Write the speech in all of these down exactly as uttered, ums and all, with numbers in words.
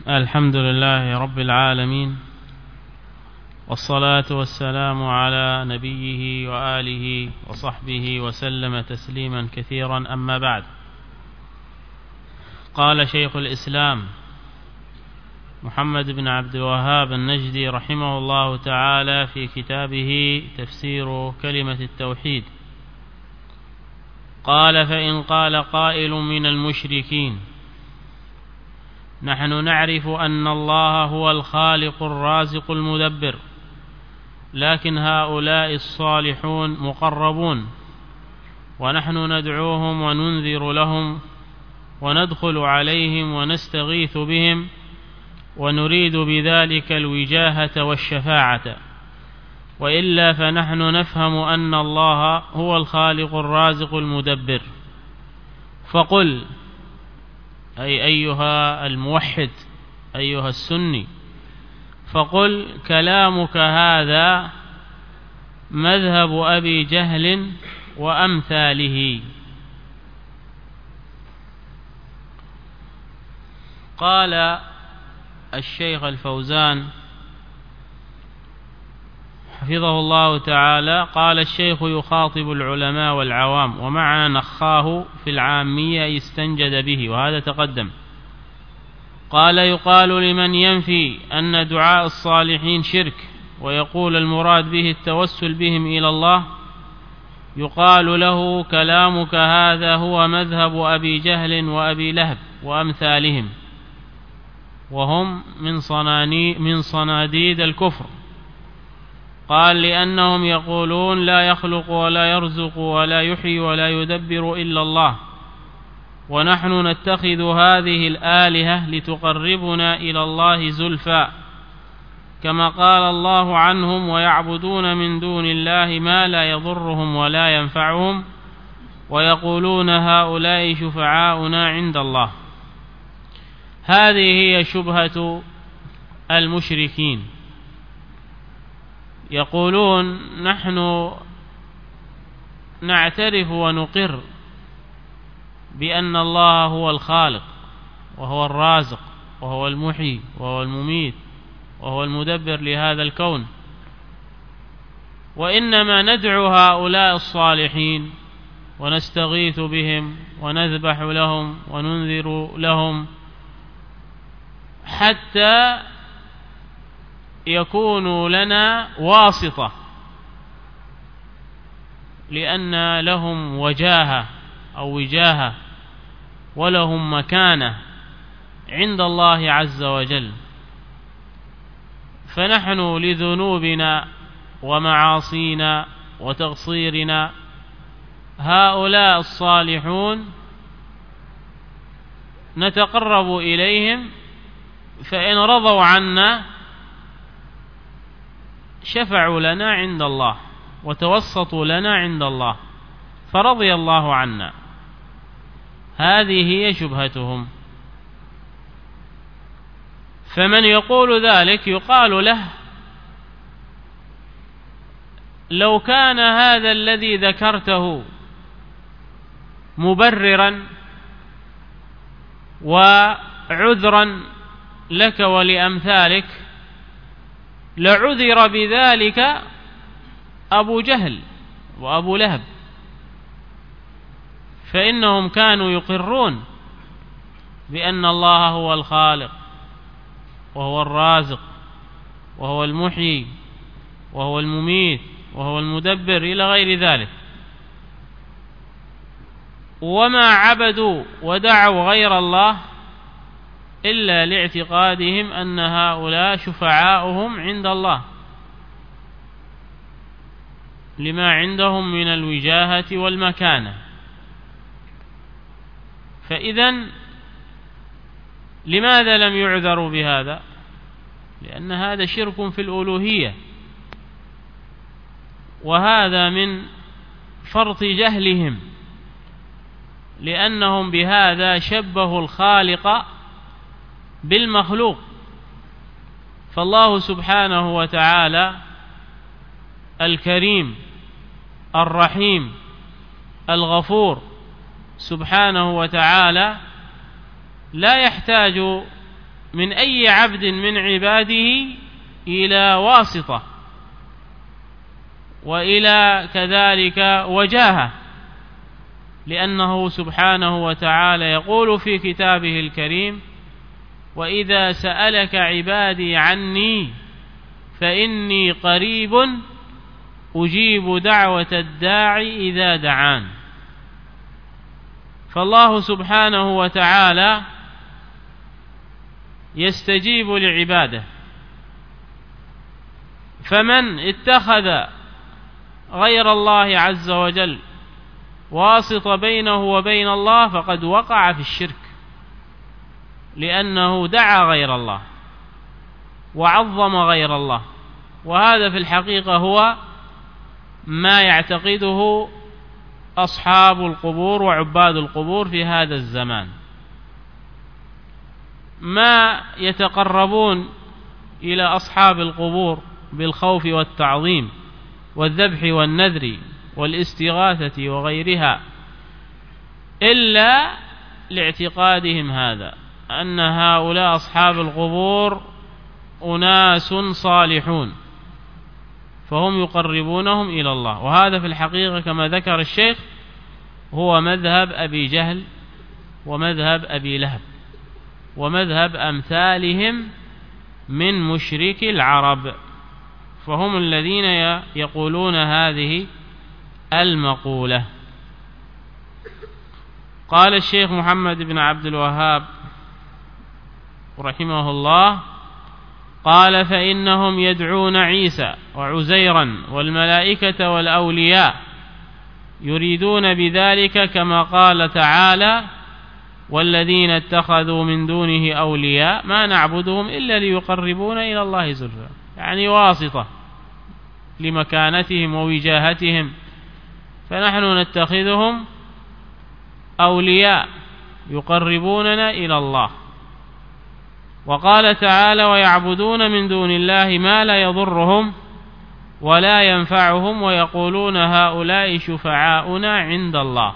الحمد لله رب العالمين، والصلاة والسلام على نبيه وآله وصحبه وسلم تسليما كثيرا. أما بعد، قال شيخ الإسلام محمد بن عبد الوهاب النجدي رحمه الله تعالى في كتابه تفسير كلمة التوحيد، قال: فإن قال قائل من المشركين: نحن نعرف أن الله هو الخالق الرازق المدبر، لكن هؤلاء الصالحون مقربون، ونحن ندعوهم وننذر لهم وندخل عليهم ونستغيث بهم، ونريد بذلك الوجاهة والشفاعة، وإلا فنحن نفهم أن الله هو الخالق الرازق المدبر. فقل، أي أيها الموحد أيها السني، فقل: كلامك هذا مذهب أبي جهل وأمثاله. قال الشيخ الفوزان حفظه الله تعالى: قال الشيخ يخاطب العلماء والعوام، ومعنى نخاه في العامية يستنجد به، وهذا تقدم. قال: يقال لمن ينفي أن دعاء الصالحين شرك ويقول المراد به التوسل بهم إلى الله، يقال له: كلامك هذا هو مذهب أبي جهل وأبي لهب وأمثالهم، وهم من صناني من صناديد الكفر. قال: لأنهم يقولون لا يخلق ولا يرزق ولا يحيي ولا يدبر إلا الله، ونحن نتخذ هذه الآلهة لتقربنا إلى الله زلفى، كما قال الله عنهم: ويعبدون من دون الله ما لا يضرهم ولا ينفعهم، ويقولون هؤلاء شفعاؤنا عند الله. هذه هي شبهة المشركين، يقولون: نحن نعترف ونقر بأن الله هو الخالق وهو الرازق وهو المحيي وهو المميت وهو المدبر لهذا الكون، وإنما ندعو هؤلاء الصالحين ونستغيث بهم ونذبح لهم وننذر لهم حتى يكونوا لنا واسطة، لأن لهم وجاهة أو وجاهة ولهم مكانة عند الله عز وجل. فنحن لذنوبنا ومعاصينا وتقصيرنا هؤلاء الصالحون نتقرب إليهم، فإن رضوا عنا شفعوا لنا عند الله وتوسطوا لنا عند الله، فرضي الله عنا. هذه هي شبهتهم. فمن يقول ذلك يقال له: لو كان هذا الذي ذكرته مبررا وعذرا لك ولأمثالك لعذر بذلك أبو جهل وأبو لهب، فإنهم كانوا يقرون بأن الله هو الخالق وهو الرازق وهو المحيي وهو المميت وهو المدبر إلى غير ذلك، وما عبدوا ودعوا غير الله إلا لاعتقادهم أن هؤلاء شفعاؤهم عند الله، لما عندهم من الوجاهة والمكانة. فإذن لماذا لم يعذروا بهذا؟ لأن هذا شرك في الألوهية، وهذا من فرط جهلهم، لأنهم بهذا شبهوا الخالق بالمخلوق. فالله سبحانه وتعالى الكريم الرحيم الغفور سبحانه وتعالى لا يحتاج من أي عبد من عباده إلى واسطة وإلى كذلك وجاهة، لأنه سبحانه وتعالى يقول في كتابه الكريم: وإذا سألك عبادي عني فإني قريب أجيب دعوة الداعي إذا دعان. فالله سبحانه وتعالى يستجيب لعباده، فمن اتخذ غير الله عز وجل واسطة بينه وبين الله فقد وقع في الشرك، لأنه دعا غير الله وعظم غير الله، وهذا في الحقيقة هو ما يعتقده أصحاب القبور وعباد القبور في هذا الزمان. ما يتقربون إلى أصحاب القبور بالخوف والتعظيم والذبح والنذر والاستغاثة وغيرها إلا لاعتقادهم هذا، أن هؤلاء أصحاب القبور أناس صالحون فهم يقربونهم إلى الله. وهذا في الحقيقة كما ذكر الشيخ هو مذهب أبي جهل ومذهب أبي لهب ومذهب أمثالهم من مشرك العرب، فهم الذين يقولون هذه المقولة. قال الشيخ محمد بن عبد الوهاب رحمه الله: قال: فإنهم يدعون عيسى وعزيرا والملائكة والأولياء، يريدون بذلك كما قال تعالى: والذين اتخذوا من دونه أولياء ما نعبدهم إلا ليقربون إلى الله زلفى، يعني واسطة لمكانتهم ووجاهتهم، فنحن نتخذهم أولياء يقربوننا إلى الله. وقال تعالى: ويعبدون من دون الله ما لا يضرهم ولا ينفعهم ويقولون هؤلاء شفعاؤنا عند الله،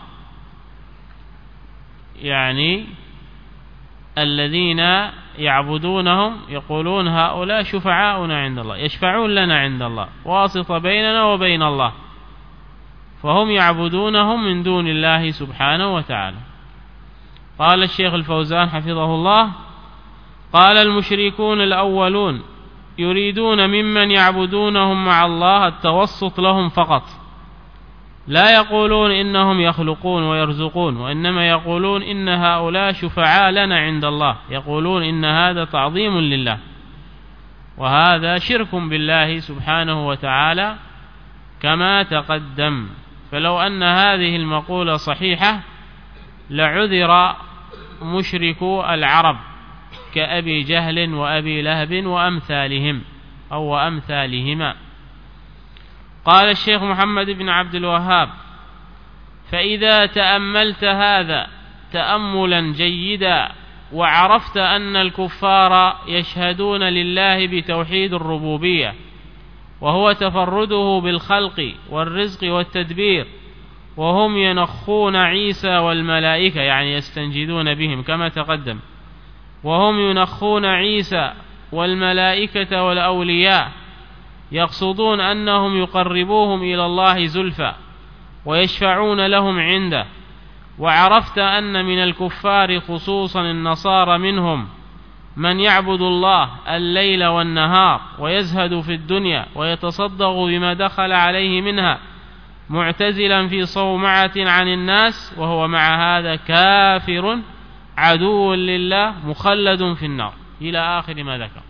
يعني الذين يعبدونهم يقولون هؤلاء شفعاؤنا عند الله، يشفعون لنا عند الله، واسطة بيننا وبين الله، فهم يعبدونهم من دون الله سبحانه وتعالى. قال الشيخ الفوزان حفظه الله: قال: المشركون الأولون يريدون ممن يعبدونهم مع الله التوسط لهم فقط، لا يقولون إنهم يخلقون ويرزقون، وإنما يقولون إن هؤلاء شفعاء لنا عند الله، يقولون إن هذا تعظيم لله، وهذا شرك بالله سبحانه وتعالى كما تقدم. فلو أن هذه المقولة صحيحة لعذر مشركو العرب كأبي جهل وأبي لهب وأمثالهم أو وأمثالهما. قال الشيخ محمد بن عبد الوهاب: فإذا تأملت هذا تأملا جيدا وعرفت أن الكفار يشهدون لله بتوحيد الربوبية، وهو تفرده بالخلق والرزق والتدبير، وهم ينخون عيسى والملائكة، يعني يستنجدون بهم كما تقدم، وهم ينخون عيسى والملائكة والأولياء، يقصدون أنهم يقربوهم إلى الله زلفى ويشفعون لهم عنده. وعرفت أن من الكفار خصوصا النصارى منهم من يعبد الله الليل والنهار ويزهد في الدنيا ويتصدق بما دخل عليه منها، معتزلا في صومعة عن الناس، وهو مع هذا كافر عدو لله مخلد في النار، إلى آخر ما ذكر.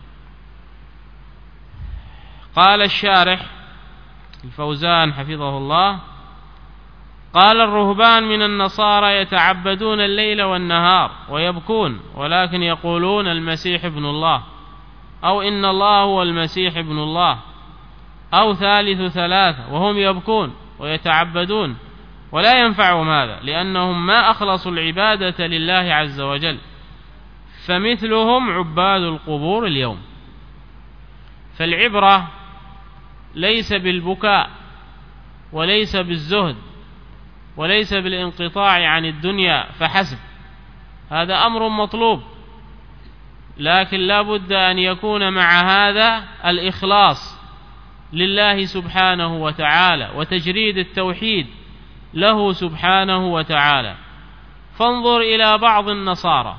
قال الشارح الفوزان حفظه الله: قال: الرهبان من النصارى يتعبدون الليل والنهار ويبكون، ولكن يقولون المسيح ابن الله، أو إن الله هو المسيح ابن الله، أو ثالث ثلاثة، وهم يبكون ويتعبدون ولا ينفعهم هذا، لأنهم ما أخلصوا العبادة لله عز وجل، فمثلهم عباد القبور اليوم. فالعبرة ليس بالبكاء وليس بالزهد وليس بالانقطاع عن الدنيا فحسب، هذا أمر مطلوب، لكن لا بد أن يكون مع هذا الإخلاص لله سبحانه وتعالى وتجريد التوحيد له سبحانه وتعالى. فانظر إلى بعض النصارى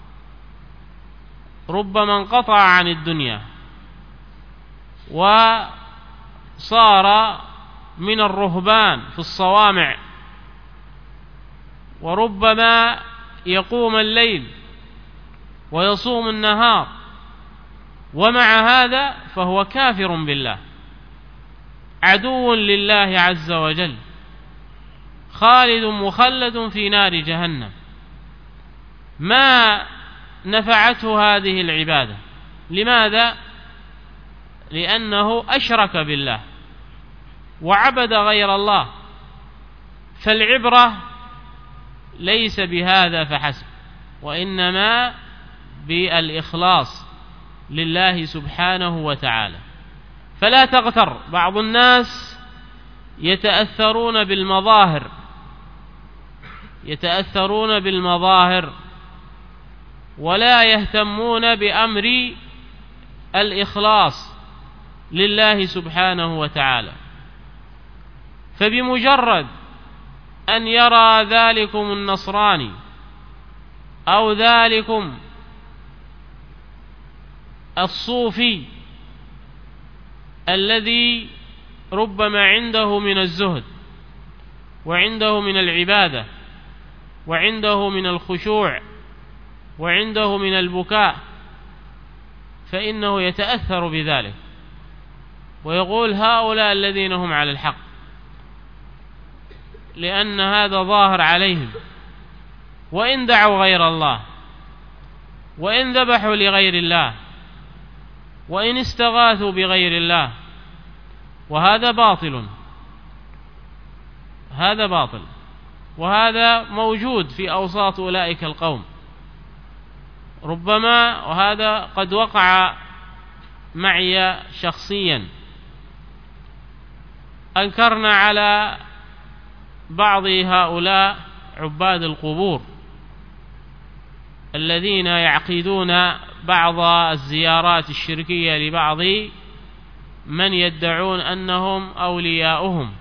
ربما انقطع عن الدنيا وصار من الرهبان في الصوامع، وربما يقوم الليل ويصوم النهار، ومع هذا فهو كافر بالله، عدو لله عز وجل، خالد مخلد في نار جهنم. ما نفعته هذه العبادة. لماذا؟ لأنه أشرك بالله وعبد غير الله. فالعبرة ليس بهذا فحسب، وإنما بالإخلاص لله سبحانه وتعالى. فلا تغتر. بعض الناس يتأثرون بالمظاهر يتأثرون بالمظاهر ولا يهتمون بأمر الإخلاص لله سبحانه وتعالى. فبمجرد أن يرى ذلكم النصراني أو ذلكم الصوفي الذي ربما عنده من الزهد وعنده من العبادة وعنده من الخشوع وعنده من البكاء، فإنه يتأثر بذلك ويقول هؤلاء الذين هم على الحق، لأن هذا ظاهر عليهم. وإن دعوا غير الله، وإن ذبحوا لغير الله، وإن استغاثوا بغير الله، وهذا باطل، هذا باطل، وهذا موجود في أوساط أولئك القوم ربما، وهذا قد وقع معي شخصيا. أنكرنا على بعض هؤلاء عباد القبور الذين يعقدون بعض الزيارات الشركية لبعض من يدعون أنهم أولياؤهم،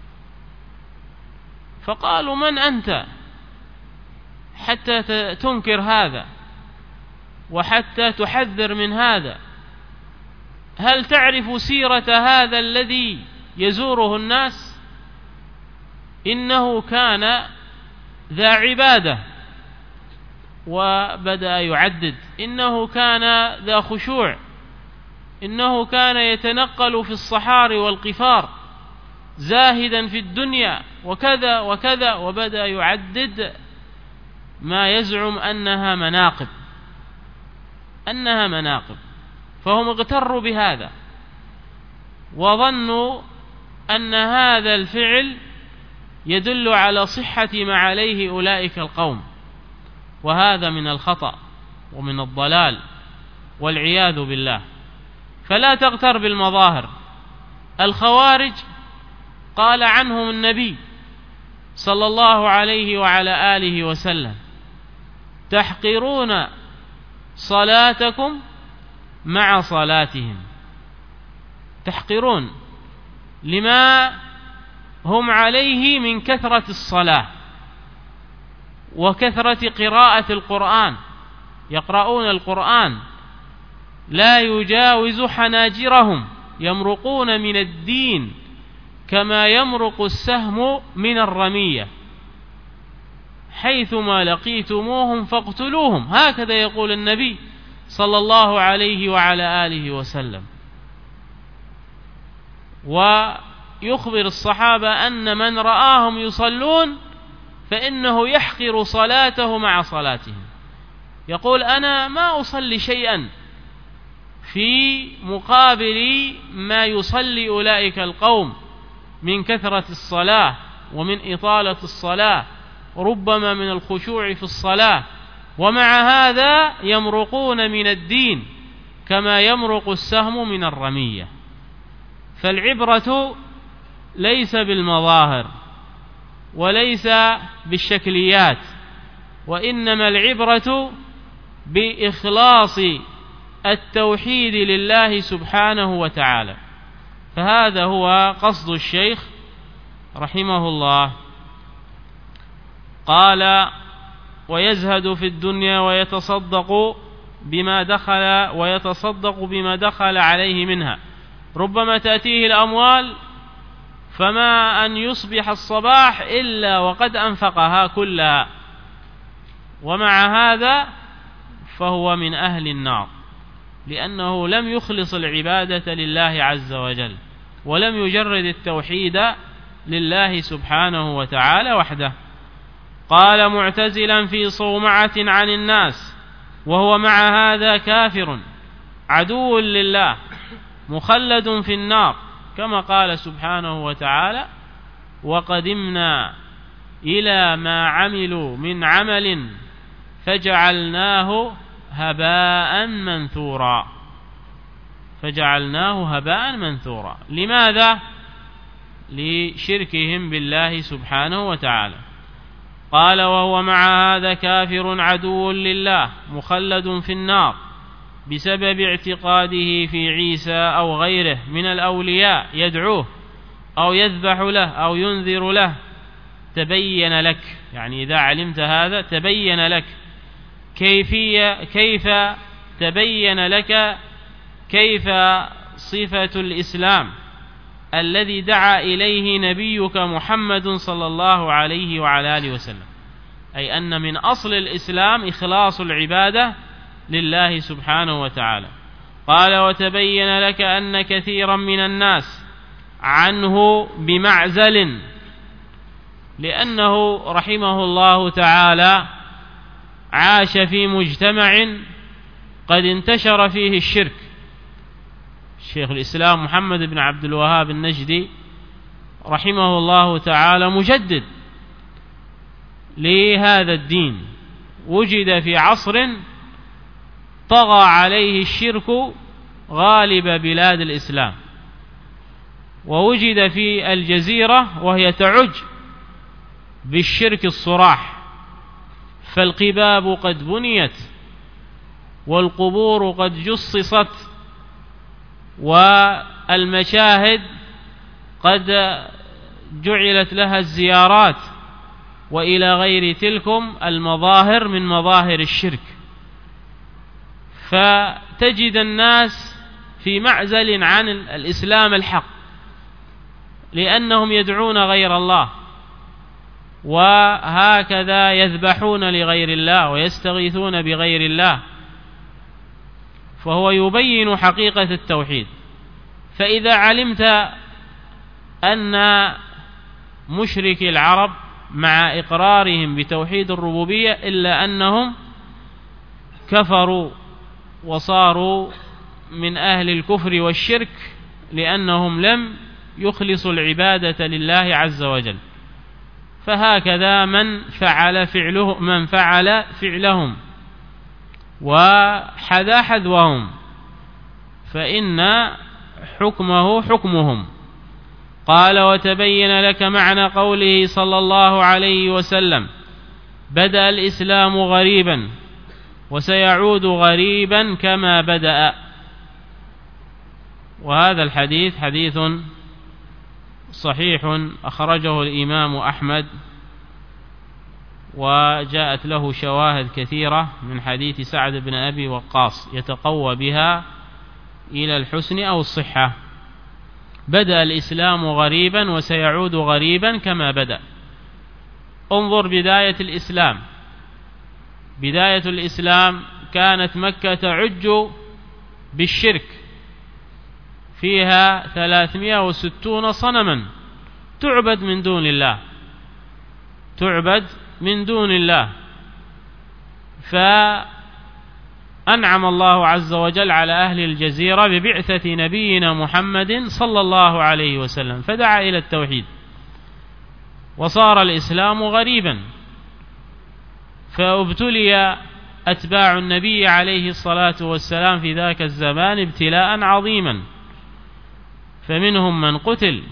فقالوا من أنت حتى تنكر هذا وحتى تحذر من هذا؟ هل تعرف سيرة هذا الذي يزوره الناس؟ إنه كان ذا عبادة، وبدأ يعدد إنه كان ذا خشوع، إنه كان يتنقل في الصحاري والقفار زاهدا في الدنيا وكذا وكذا، وبدأ يعدد ما يزعم أنها مناقب أنها مناقب فهم اغتروا بهذا وظنوا أن هذا الفعل يدل على صحة ما عليه أولئك القوم، وهذا من الخطأ ومن الضلال والعياذ بالله. فلا تغتر بالمظاهر. الخوارج قال عنهم النبي صلى الله عليه وعلى آله وسلم تحقرون صلاتكم مع صلاتهم. تحقرون لما هم عليه من كثرة الصلاة وكثرة قراءة القرآن، يقرؤون القرآن لا يجاوز حناجرهم، يمرقون من الدين كما يمرق السهم من الرمية، حيثما لقيتموهم فاقتلوهم، هكذا يقول النبي صلى الله عليه وعلى آله وسلم. ويخبر الصحابة أن من رآهم يصلون فإنه يحقر صلاته مع صلاتهم، يقول أنا ما أصلي شيئا في مقابل ما يصلي أولئك القوم من كثرة الصلاة ومن إطالة الصلاة، ربما من الخشوع في الصلاة، ومع هذا يمرقون من الدين كما يمرق السهم من الرمية. فالعبرة ليس بالمظاهر وليس بالشكليات، وإنما العبرة بإخلاص التوحيد لله سبحانه وتعالى. فهذا هو قصد الشيخ رحمه الله. قال: ويزهد في الدنيا ويتصدق بما دخل ويتصدق بما دخل عليه منها. ربما تأتيه الأموال فما أن يصبح الصباح إلا وقد أنفقها كلها، ومع هذا فهو من أهل النار، لأنه لم يخلص العبادة لله عز وجل، ولم يجرد التوحيد لله سبحانه وتعالى وحده. قال: معتزلا في صومعة عن الناس، وهو مع هذا كافر عدو لله مخلد في النار، كما قال سبحانه وتعالى: وقدمنا إلى ما عملوا من عمل فجعلناه هباء منثورا. فجعلناه هباء منثورا. لماذا؟ لشركهم بالله سبحانه وتعالى. قال: وهو مع هذا كافر عدو لله مخلد في النار بسبب اعتقاده في عيسى أو غيره من الأولياء، يدعوه أو يذبح له أو ينذر له. تبين لك، يعني إذا علمت هذا تبين لك كيفية كيف تبين لك كيف صفة الإسلام الذي دعا إليه نبيك محمد صلى الله عليه وعلى آله وسلم، أي أن من أصل الإسلام إخلاص العبادة لله سبحانه وتعالى. قال: وتبين لك أن كثيرا من الناس عنه بمعزل، لأنه رحمه الله تعالى عاش في مجتمع قد انتشر فيه الشرك. شيخ الإسلام محمد بن عبد الوهاب النجدي رحمه الله تعالى مجدد لهذا الدين، وجد في عصر طغى عليه الشرك غالب بلاد الإسلام، ووجد في الجزيرة وهي تعج بالشرك الصراح، فالقباب قد بنيت والقبور قد جصصت والمشاهد قد جعلت لها الزيارات، وإلى غير تلكم المظاهر من مظاهر الشرك. فتجد الناس في معزل عن الإسلام الحق، لأنهم يدعون غير الله، وهكذا يذبحون لغير الله ويستغيثون بغير الله. فهو يبين حقيقة التوحيد. فإذا علمت أن مشركي العرب مع إقرارهم بتوحيد الربوبية إلا أنهم كفروا وصاروا من أهل الكفر والشرك، لأنهم لم يخلصوا العبادة لله عز وجل. فهكذا من فعل فعله من فعل فعلهم وحذا حذوهم فإن حكمه حكمهم. قال: وتبين لك معنى قوله صلى الله عليه وسلم: بدأ الإسلام غريبا وسيعود غريبا كما بدأ. وهذا الحديث حديث صحيح أخرجه الإمام أحمد، وجاءت له شواهد كثيرة من حديث سعد بن أبي وقاص يتقوى بها إلى الحسن أو الصحة. بدأ الإسلام غريبا وسيعود غريبا كما بدأ. انظر بداية الإسلام. بداية الإسلام كانت مكة تعج بالشرك، فيها ثلاثمائة وستون صنما تعبد من دون الله تعبد من دون الله فأنعم الله عز وجل على أهل الجزيرة ببعثة نبينا محمد صلى الله عليه وسلم، فدعا إلى التوحيد، وصار الإسلام غريبا. فابتلي أتباع النبي عليه الصلاة والسلام في ذاك الزمان ابتلاء عظيما، فمنهم من قتل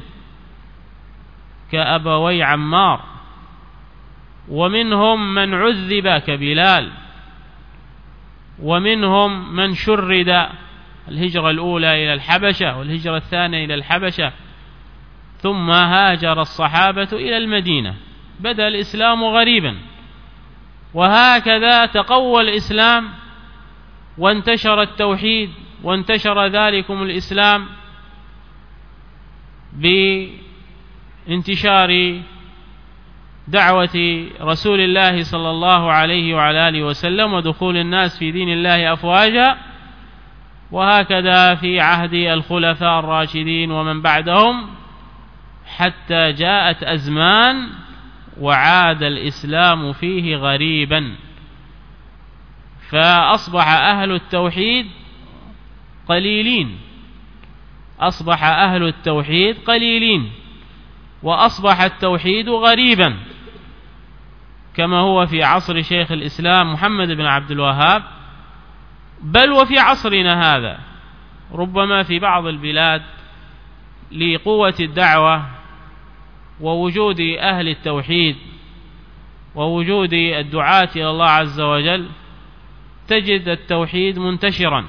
كأبوي عمار، ومنهم من عذب كبلال، ومنهم من شرد الهجرة الأولى إلى الحبشة والهجرة الثانية إلى الحبشة، ثم هاجر الصحابة إلى المدينة، بدأ الإسلام غريبا، وهكذا تقوى الإسلام وانتشر التوحيد وانتشر ذلكم الإسلام بانتشار دعوة رسول الله صلى الله عليه وعلى آله وسلم ودخول الناس في دين الله أفواجا. وهكذا في عهد الخلفاء الراشدين ومن بعدهم، حتى جاءت أزمان وعاد الإسلام فيه غريبا، فأصبح أهل التوحيد قليلين أصبح أهل التوحيد قليلين وأصبح التوحيد غريبا، كما هو في عصر شيخ الإسلام محمد بن عبد الوهاب، بل وفي عصرنا هذا. ربما في بعض البلاد لقوة الدعوة ووجود أهل التوحيد ووجود الدعاة إلى الله عز وجل تجد التوحيد منتشرا،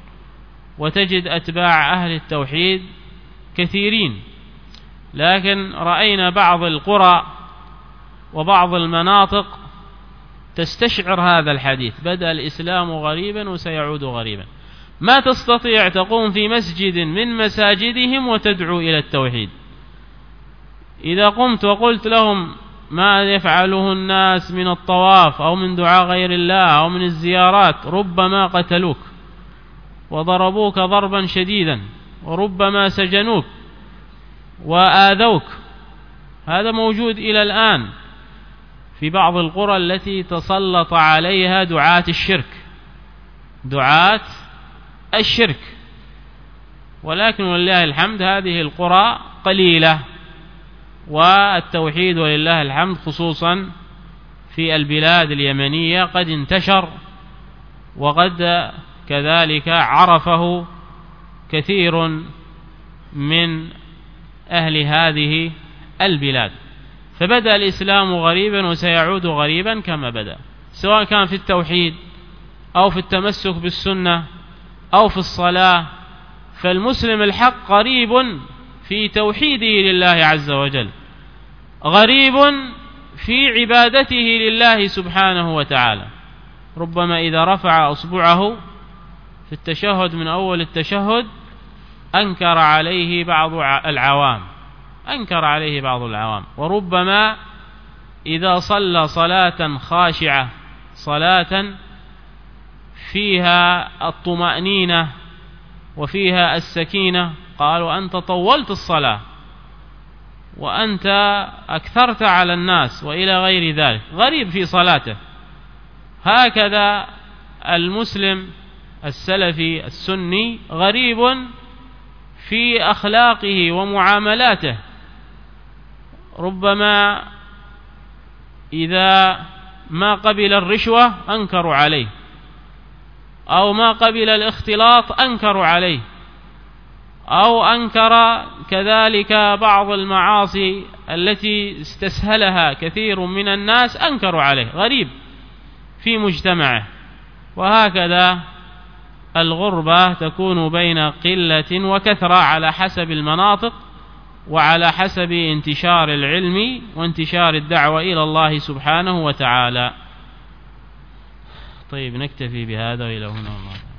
وتجد أتباع أهل التوحيد كثيرين. لكن رأينا بعض القرى وبعض المناطق تستشعر هذا الحديث، بدأ الإسلام غريبا وسيعود غريبا. ما تستطيع تقوم في مسجد من مساجدهم وتدعو إلى التوحيد. إذا قمت وقلت لهم ما يفعله الناس من الطواف أو من دعاء غير الله أو من الزيارات، ربما قتلوك وضربوك ضربا شديدا، وربما سجنوك وآذوك. هذا موجود إلى الآن في بعض القرى التي تسلط عليها دعاة الشرك دعاة الشرك ولكن ولله الحمد هذه القرى قليلة، والتوحيد ولله الحمد خصوصا في البلاد اليمنية قد انتشر، وقد كذلك عرفه كثير من أهل هذه البلاد. فبدأ الإسلام غريبا وسيعود غريبا كما بدأ، سواء كان في التوحيد أو في التمسك بالسنة أو في الصلاة. فالمسلم الحق غريب في توحيده لله عز وجل، غريب في عبادته لله سبحانه وتعالى. ربما إذا رفع أصبعه في التشهد من أول التشهد أنكر عليه بعض العوام أنكر عليه بعض العوام وربما إذا صلى صلاة خاشعة، صلاة فيها الطمأنينة وفيها السكينة، قالوا أنت طولت الصلاة وأنت أكثرت على الناس وإلى غير ذلك، غريب في صلاته. هكذا المسلم السلفي السني غريب في أخلاقه ومعاملاته. ربما إذا ما قبل الرشوة أنكروا عليه، أو ما قبل الاختلاط أنكروا عليه، أو أنكر كذلك بعض المعاصي التي استسهلها كثير من الناس أنكروا عليه، غريب في مجتمعه. وهكذا الغربة تكون بين قلة وكثرة على حسب المناطق وعلى حسب انتشار العلم وانتشار الدعوة إلى الله سبحانه وتعالى. طيب نكتفي بهذا وإلى هنا والله.